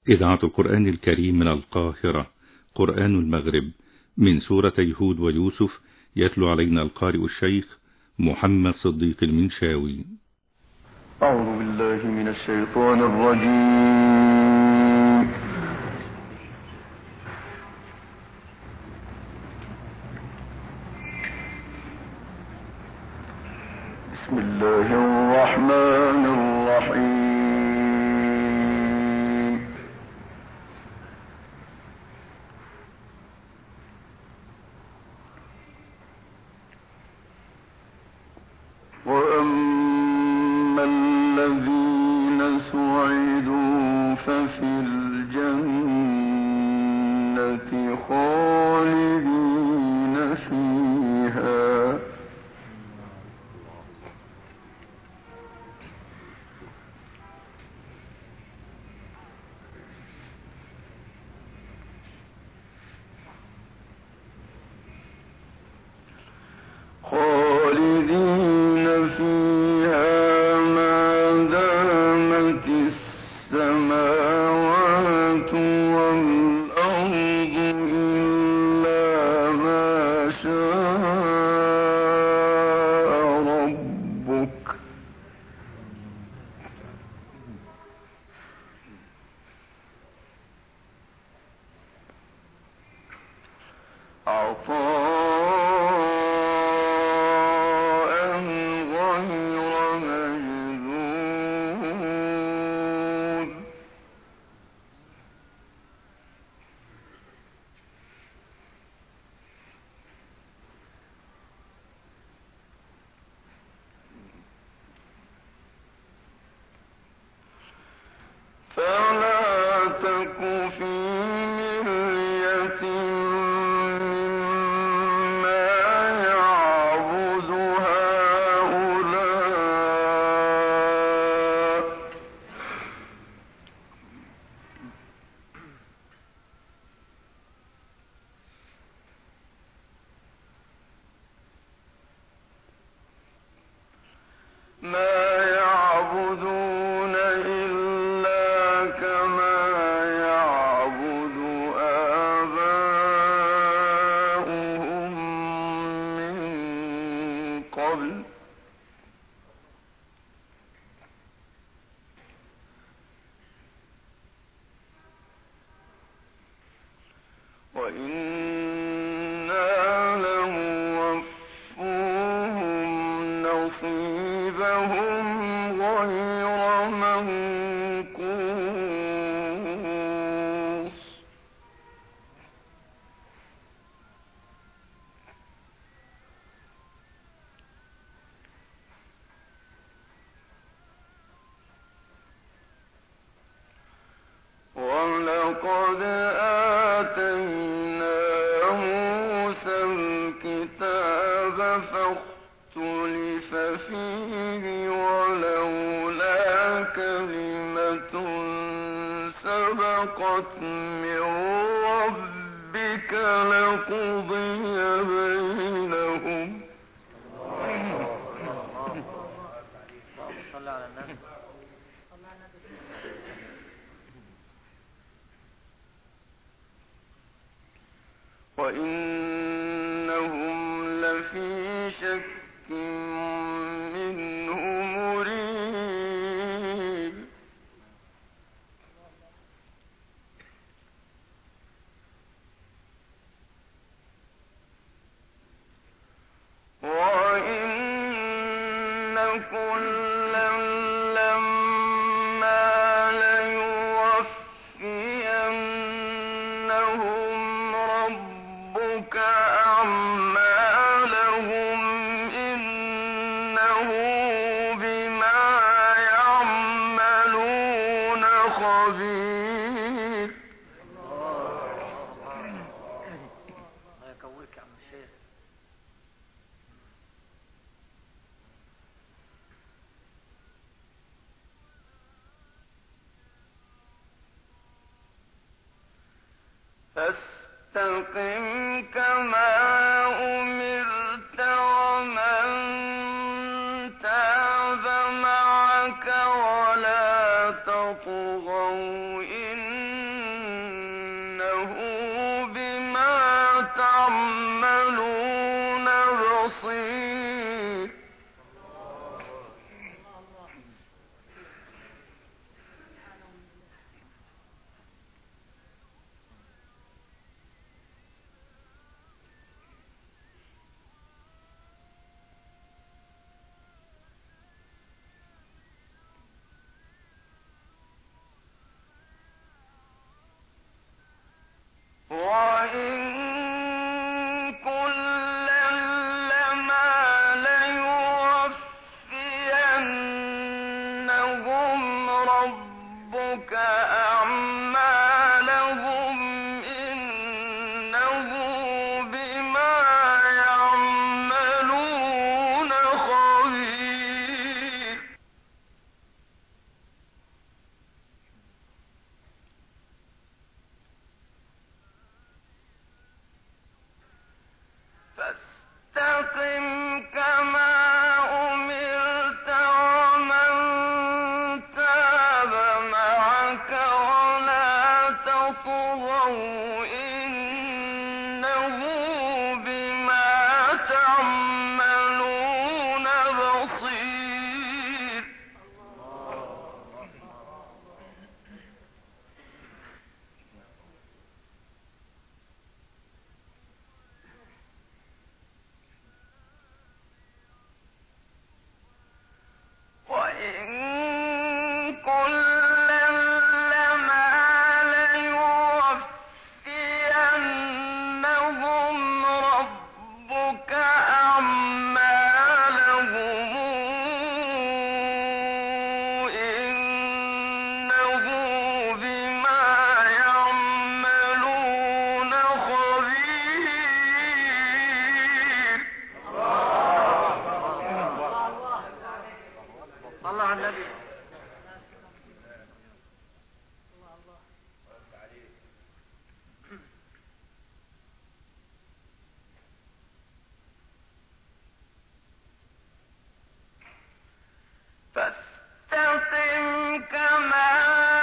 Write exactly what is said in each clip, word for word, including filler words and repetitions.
إذاعة القرآن الكريم من القاهرة. قرآن المغرب من سورة هود ويوسف، يتلو علينا القارئ الشيخ محمد صديق المنشاوي. أعوذ بالله من الشيطان الرجيم. بسم الله الرحمن الرحيم. وأما الذين سعدوا ففي الجنة خالدين فيها خالدين فيها ما دامت السماوات والأرض إلا ما شاء ربك عطاء غير مجذوذ. فلا تك في مرية مما يعبد هؤلاء ما يعبدون إلا كما يعبد آباؤهم من قبل وإنا لموفوهم نصيبهم غير منقوص. ولقد آتينا موسى الكتاب فاختلف فيه ولولا كلمة سبقت من ربك لقضي بينهم. صلى على النبي. وإنهم لفي شك منه مريب. وإن كلا لما ليوفينهم ربك أعمالهم إنه بما يعملون خبير. الله يكويك يا عم الشيخ. فاستقم كما أمرت ومن تاب معك ولا تطغوا إن بما تعملون بصير. وإن كلا لما ليوفينهم ربك أعمالهم إنه بما يعملون خبير. فاستقم كما أمرت ومن تاب معك ولا تطغوا إنه بما تعملون بصير. وإن كلا لما ليوفينهم ربك أعمالهم إنه بما يعملون خبير. الله على النبي. فاستقم كما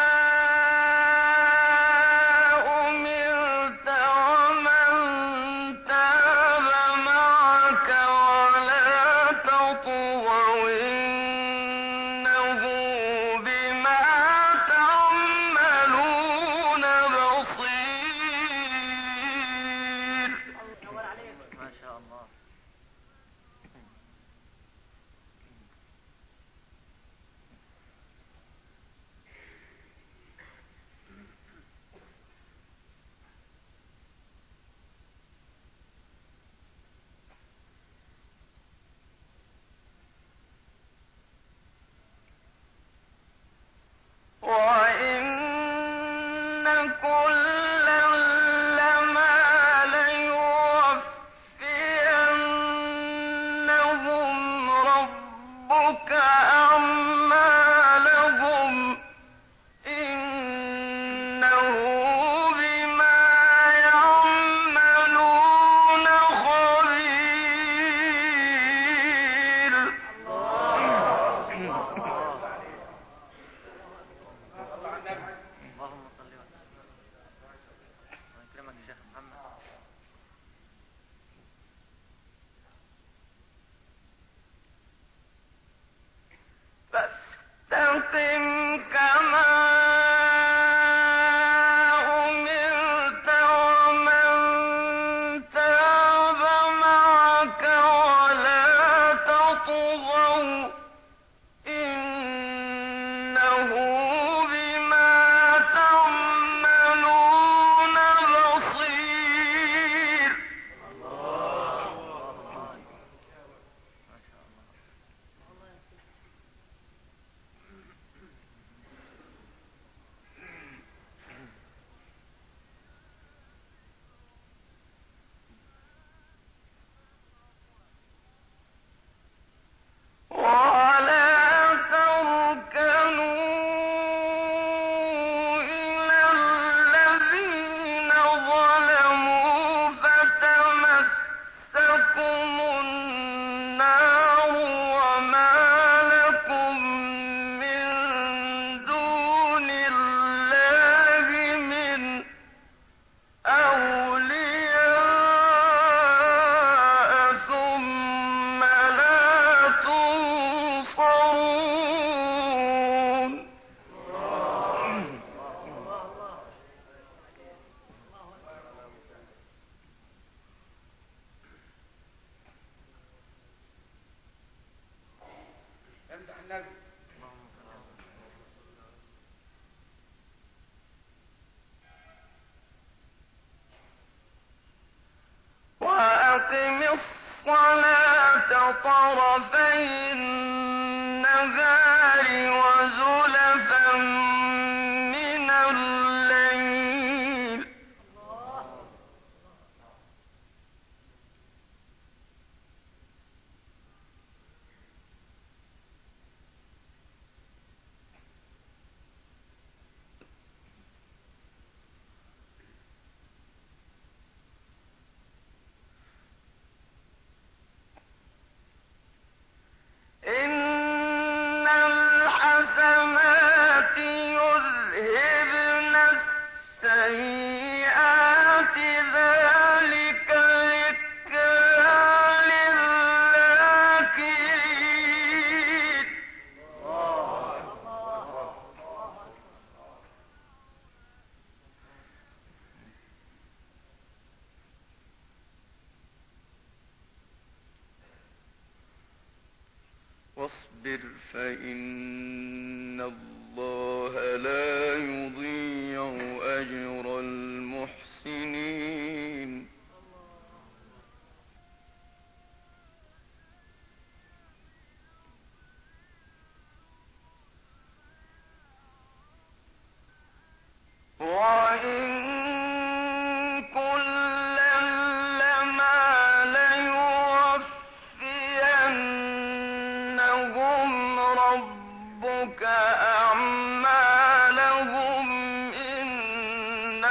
أمرت ومن تاب معك ولا تطغوا إنه بما تعملون بصير. ما شاء الله. وإن كلا لما ليوفينهم ربك أعمالهم إنه بما يعملون خبير. اللهم صل وسلم. الله يكرمك يا شيخ محمد. فاستقم كما أمرت ومن تاب معك ولا تطغوا إنه بما تعملون بصير. وأقم الصلاة طرفي النهار وزلفا من الليل إن الحسنات يذهبن السيئات ذلك ذكرى للذاكرين واصبر فإن الله لا يضيع أجر المحسنين وإن كلا لما ليوفينهم ربك أعمالهم إنه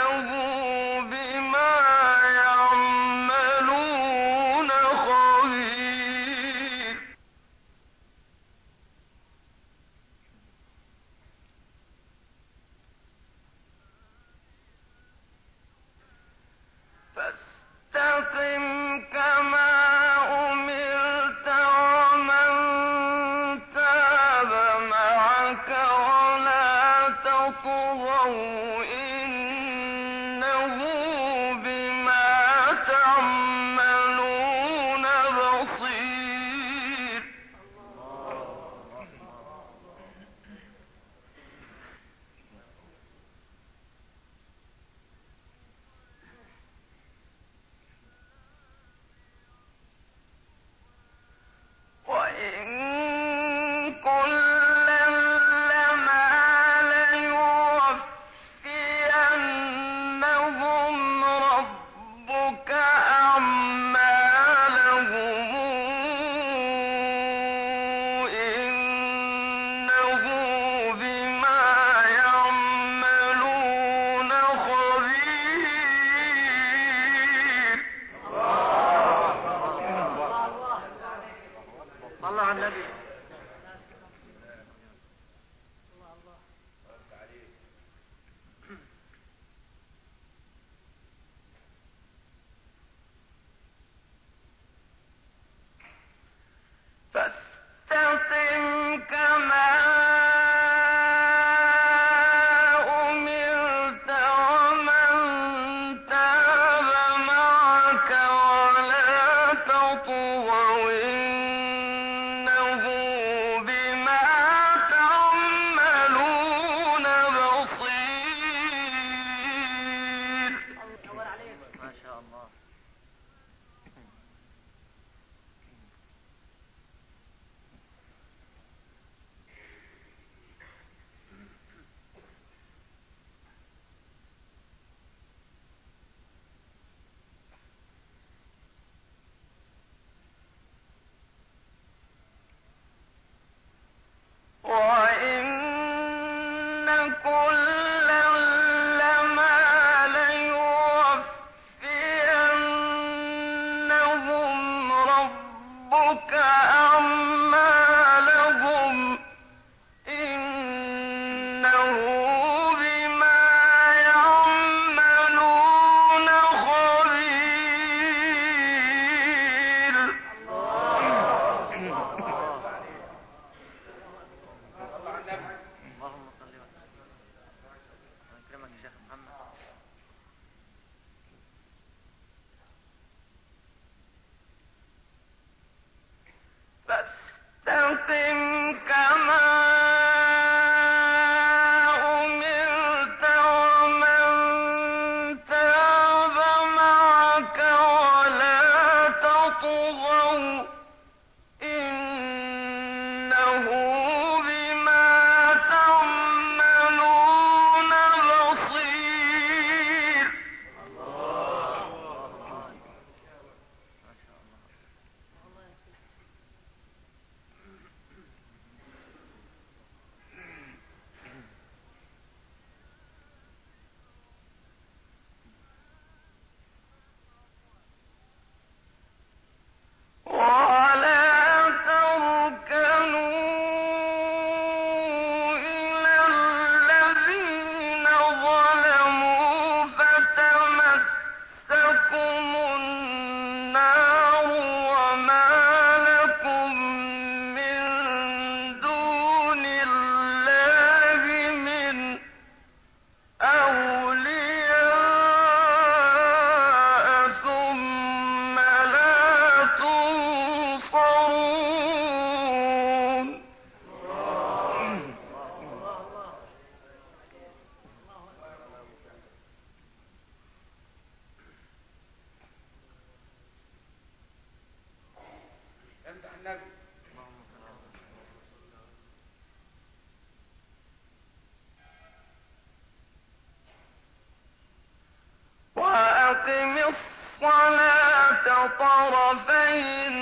طرفي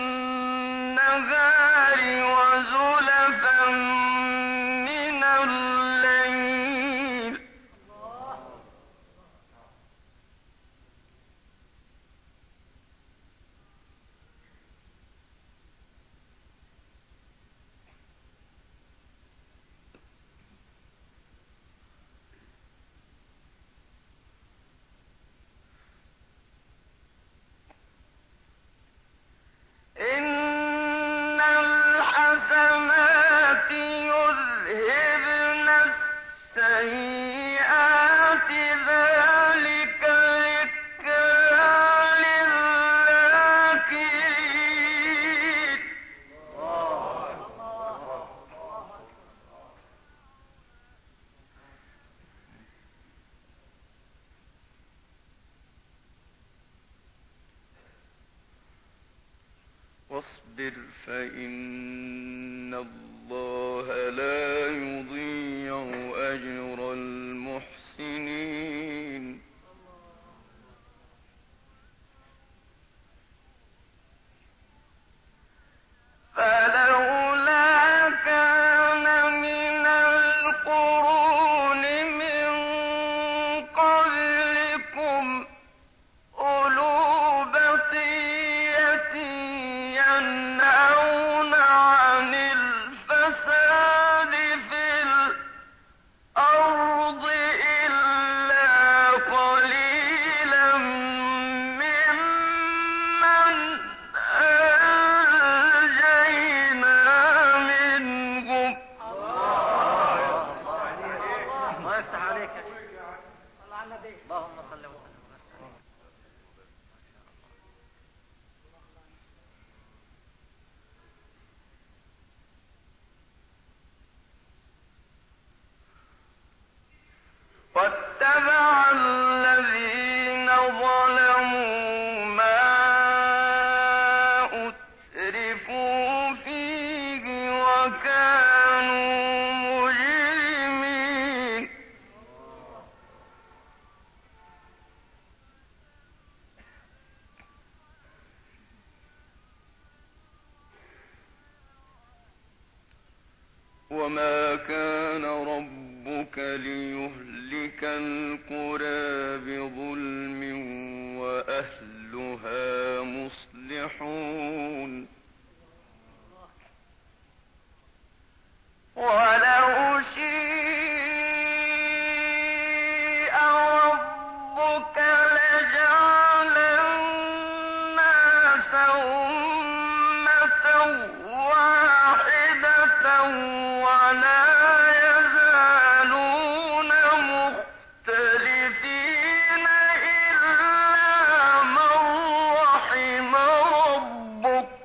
النهار وزلفا من الليل إن الحسنات يذهبن السيئات ذلك ذكرى للذاكرين واصبر فإن الله لا يضيع أجر المحسنين فلولا كان من القرون من قبلكم أولو بقية ينهون عن الفساد في الأرض إلا قليلا ممن أنجينا منهم الله يفتح عليك يا شيخ. صل على النبي. اللهم صل وسلم وبارك عليه. واتبع الذين ظلموا ما أترفوا فيه وكانوا مجرمين وما كان ربك ليهلك القرى بظلم وأهلها مصلحون ولو شيء ربك لجعل الناس أمة واحدة ولا يزالون مختلفين إلا من رحم ربك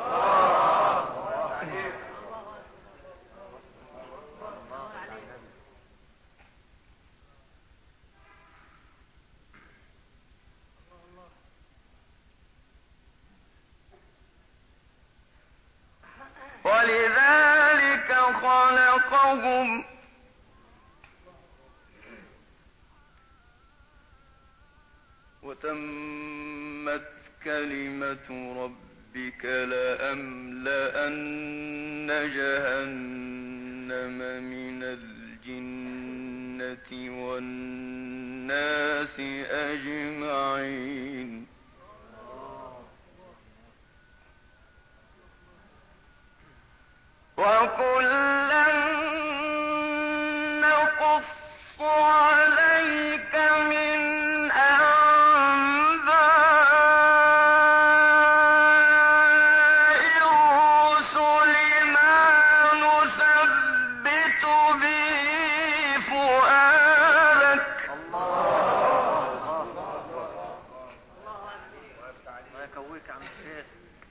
ولذلك خلقهم وتمت كلمة ربك لأملأن جهنم من الجنة والناس أجمعين وكلا نقص عليك من أنباء الرسل ما نثبت به فؤادك ما يكويك عم الشيخ.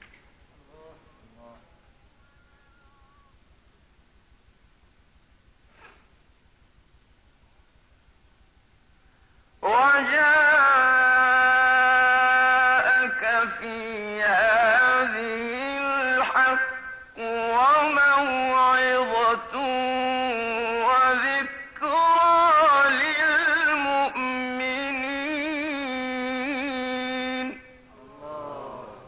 وجاءك في هذه الحق وموعظة وذكرى للمؤمنين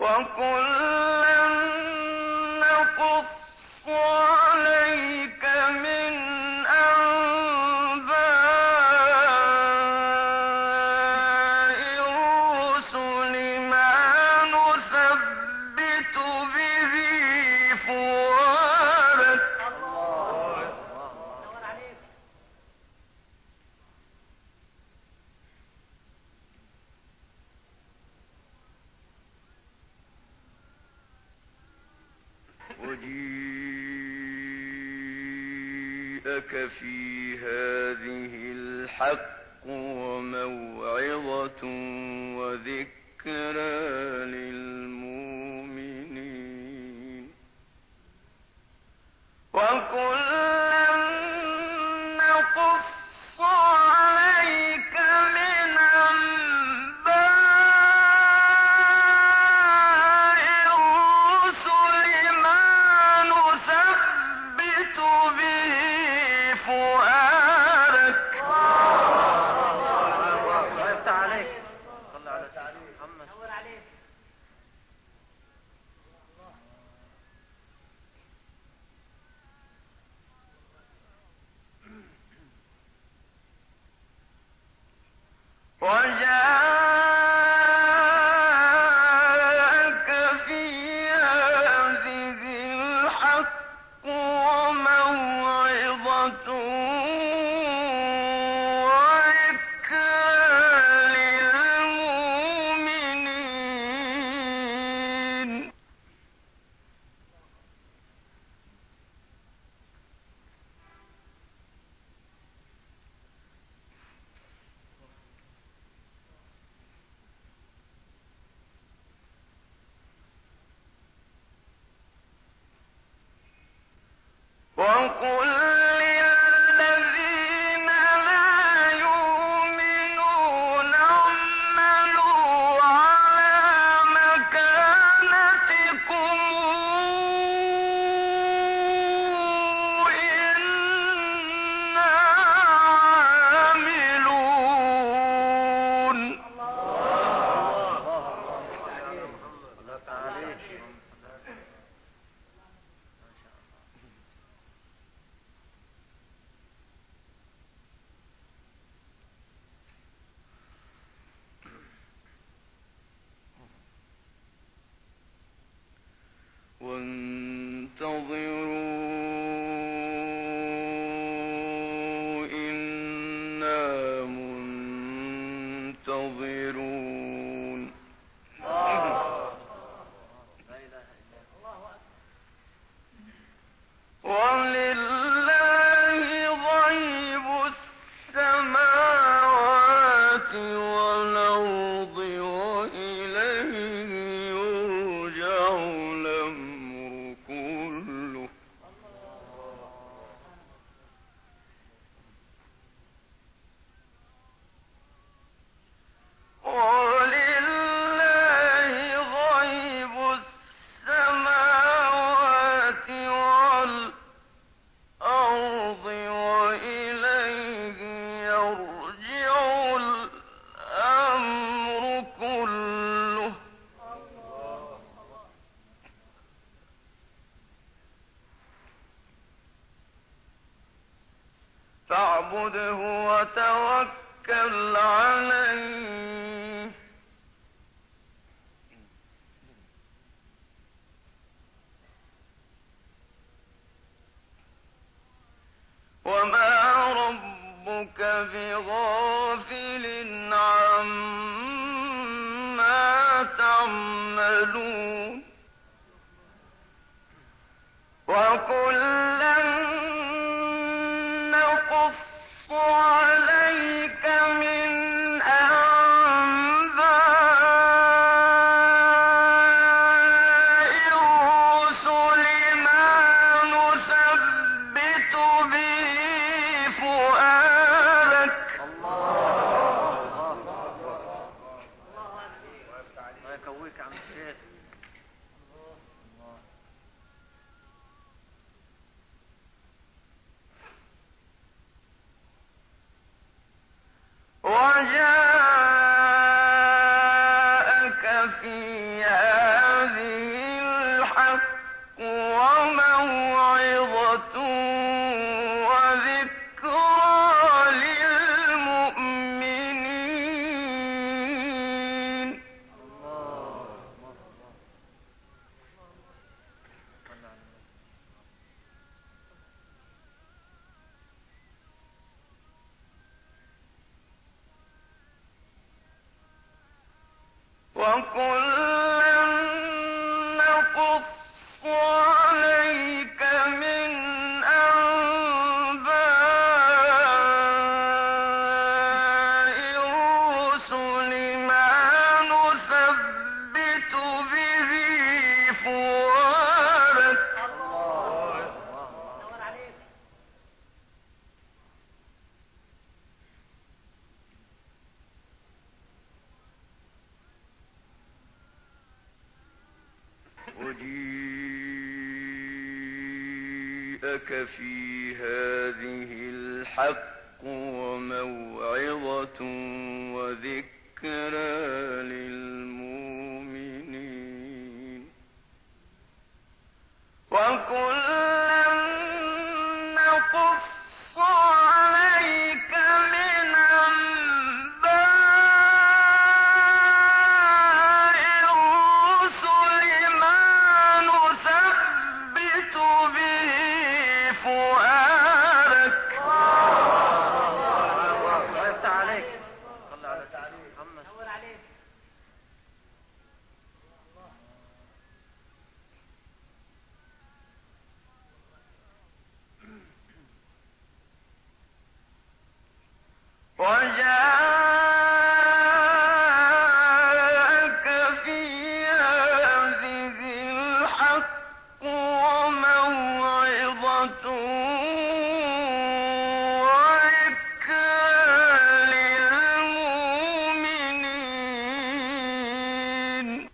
وكلا نقص عليك من أنباء الرسل ما نثبت به فؤادك وجيءك في هذه الحق وموعظة وذكرى للمؤمنين وكلا نقص عليك من أنباء الرسل ما نثبت به فؤادك افتح عليك صلى على سيدنا محمد نور عليك وجاءك في هذه الحق وموعظة وذكرى للمؤمنين وقل للذين لا يؤمنون اعملوا على مكانتكم إنا عاملون الله تعالى وانتظروا إنا منتظرون لا اله الا الله ولله غيب السماوات والأرض وإليه يرجع الأمر كله ولله غيب السماوات والأرض وإليه يرجع الأمر كله فاعبده وتوكل عليه وما ربك بغافل عما تعملون وكلا نقص عليك من أنباء الرسل ما نثبت به فؤادك الله يكويك عم الشيخ وجاءك في هذه وكلا نقص عليك من أنباء الرسل ما نثبت به فؤادك وجيءك في هذه الحق وموعظة وذكرى للمؤمنين وكلا نقص عليك من أنباء الرسل ما نثبت به فؤادك الله يفتح عليك. صلى على سيدنا محمد. نور عليك. وجاءك في هذه الحق وموعظة وذكرى للمؤمنين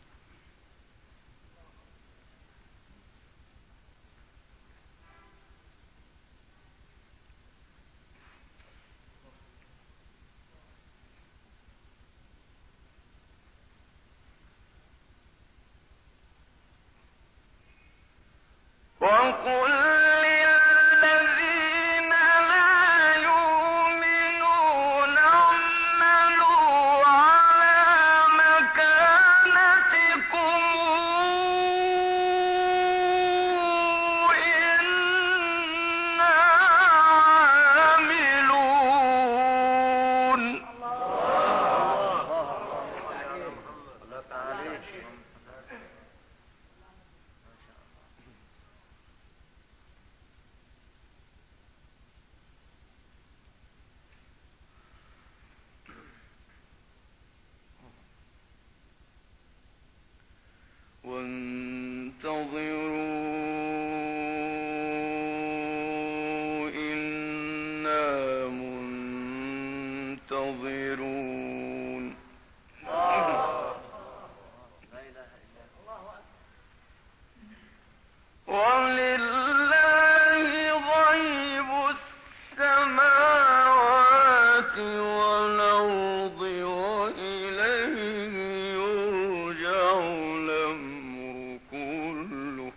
وقل للذين لا يؤمنون اعملوا على مكانتكم إنا عاملون وانتظروا إنا منتظرون ولله غيب السماوات والأرض وإليه يرجع الأمر كله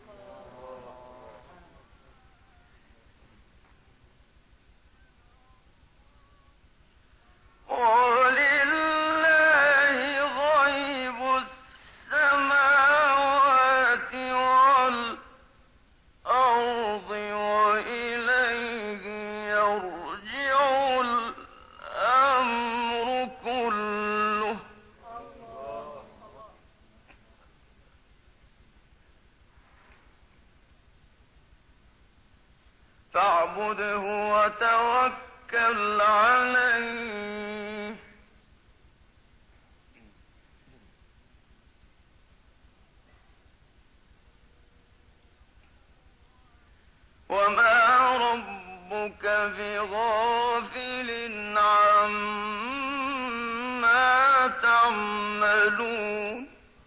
ولله غيب السماوات والأرض وإليه يرجع الأمر كله فاعبده وتوكل عليه وما ربك بغافل عما تعملون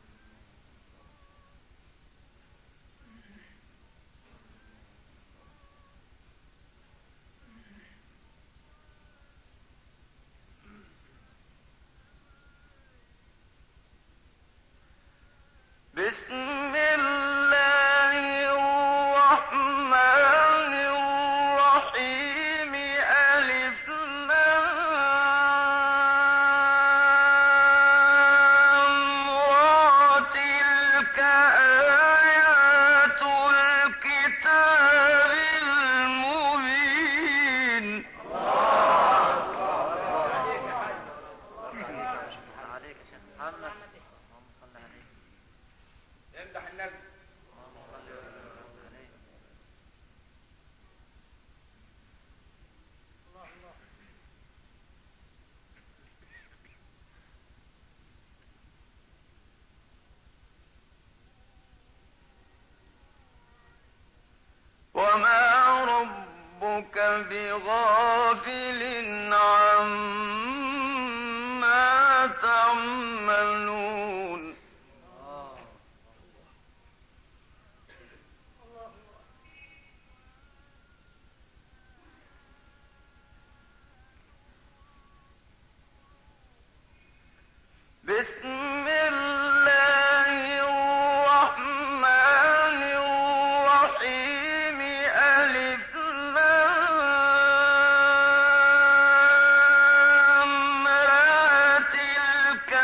بسم الله الرحمن الرحيم ألف لام را تلك آيات الكتاب المبين عليك يا شيخ محمد. امدح النبي. وما ربك بغافل عما تعملون بسم الله الرحمن الرحيم ألف لام را تلك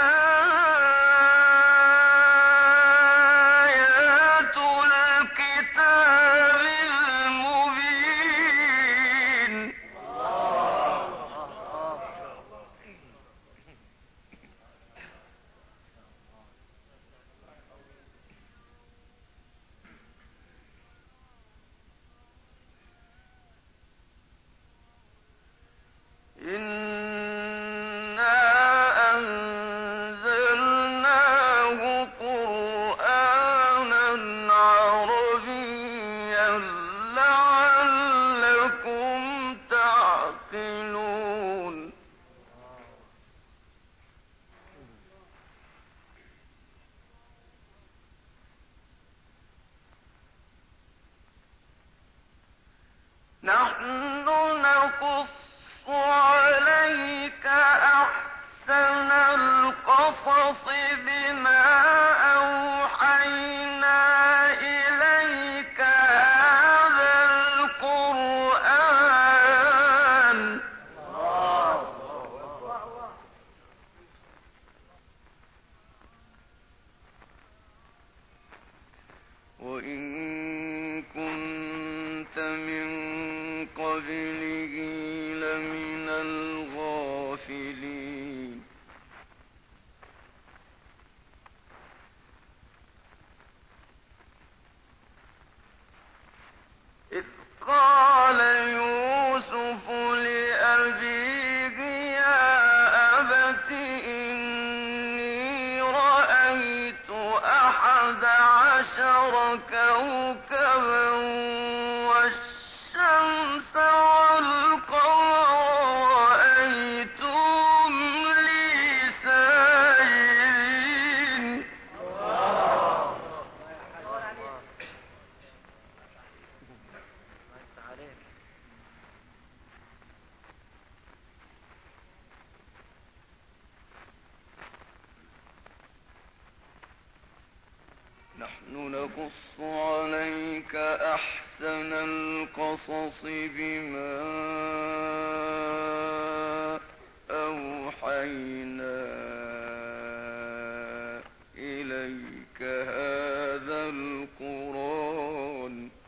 آيات الكتاب المبين إنا أنزلناه قرآنا عربيا لعلكم تعقلون نحن نقص عليك أحسن القصص بما أوحينا إليك هذا القرآن وإن كنت من قبله لمن الغافلين إذ قال يوسف لأبيه يا أبت إني رأيت أحد عشر كوكبا والشمس والقمر رأيتهم لي ساجدين نحن نقص عليك أحسن القصص بما أوحينا إليك هذا القرآن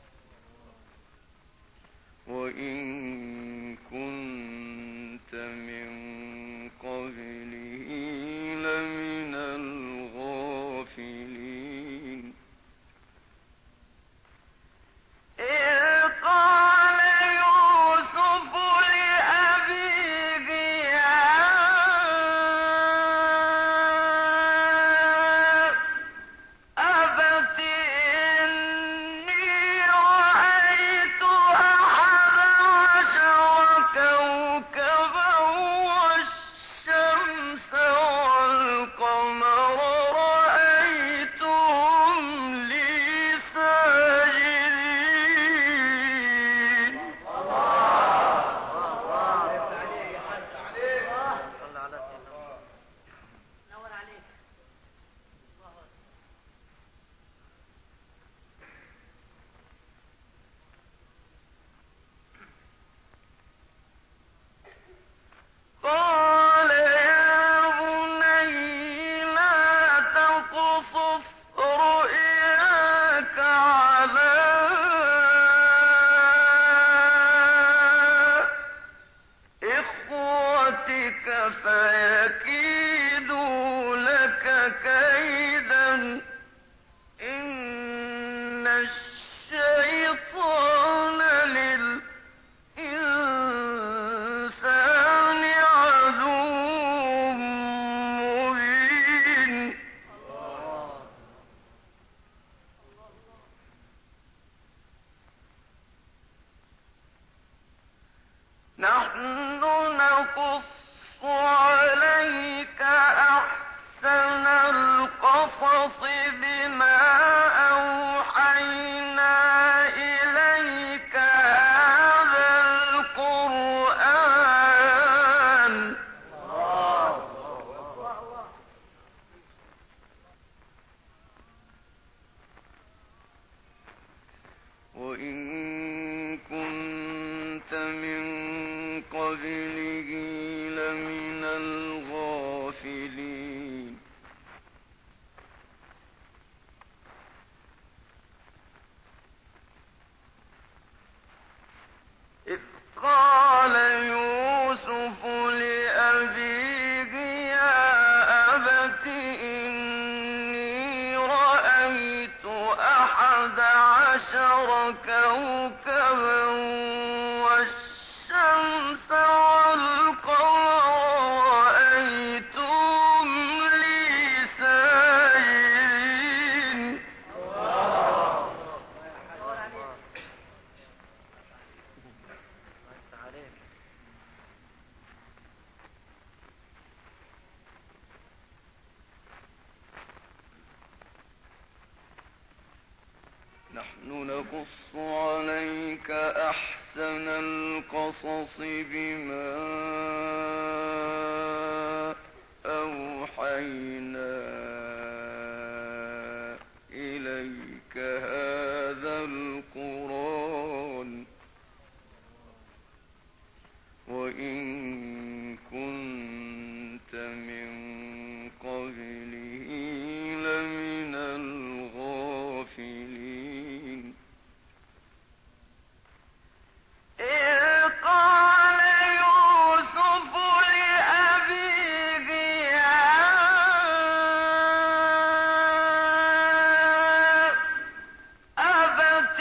وإن كنت من قبله لمن الغافلين إذ قال يوسف لأبيه يا أبت إني رأيت أحد عشر كوكبا والشمس والقمر رأيتهم لي ساجدين قال يا بني لا تقصص رؤياك على إخوتك فيكيدوا لك كيدا عشر كوكبا والشمس والقمر رأيتهم لي ساجدين نحن نقص عليك أحسن القصص بما أوحينا إليك هذا القرآن وإن كنت من قبله لمن الغافلين إذ قال يوسف لأبيه يا أبت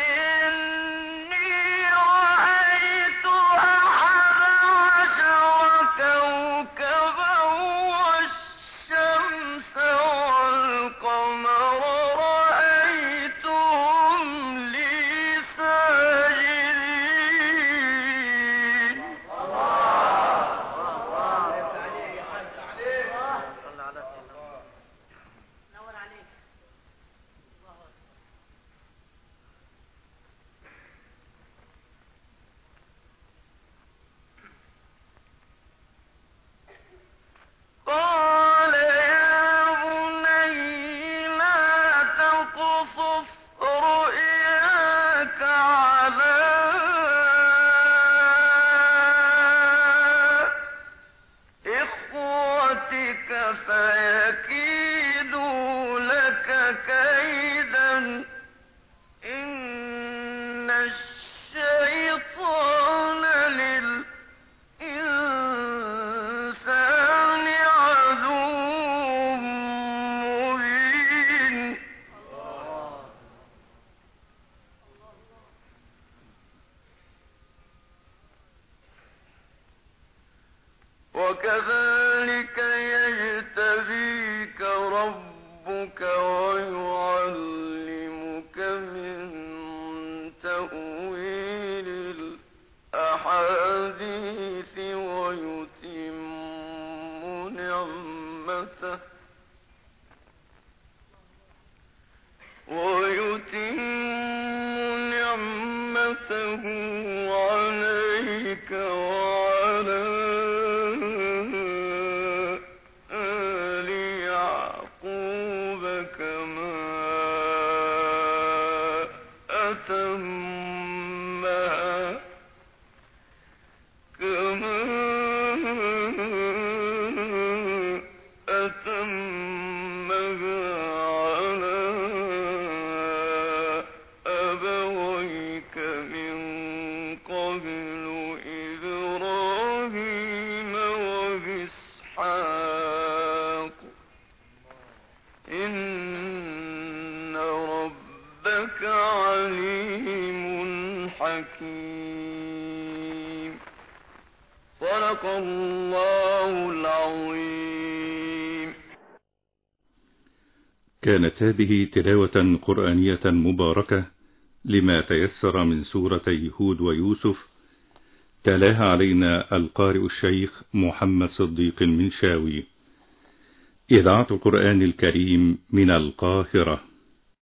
إني رأيت أحد عشر كوكبا والشمس والقمر رأيتهم لي ساجدين قال يا بني لا تقصص رؤياك على إخوتك فيكيدوا لك كيدا إن الشيطان للإنسان عدو مبين وكذلك يجتبيك ربك ويعلمك من تأويل الأحاديث ويتم نعمته ويتم نعمته عليك وعلى آل يعقوب كما أتمها كما أتمها على أبويك من قبل إبراهيم وإسحاق إن ربك عليم حكيم صدق الله العظيم. كانت هذه تلاوة قرآنية مباركة لما تيسر من سورتي هود ويوسف، تلاها علينا القارئ الشيخ محمد صديق المنشاوي. إذاعة القرآن الكريم من القاهرة.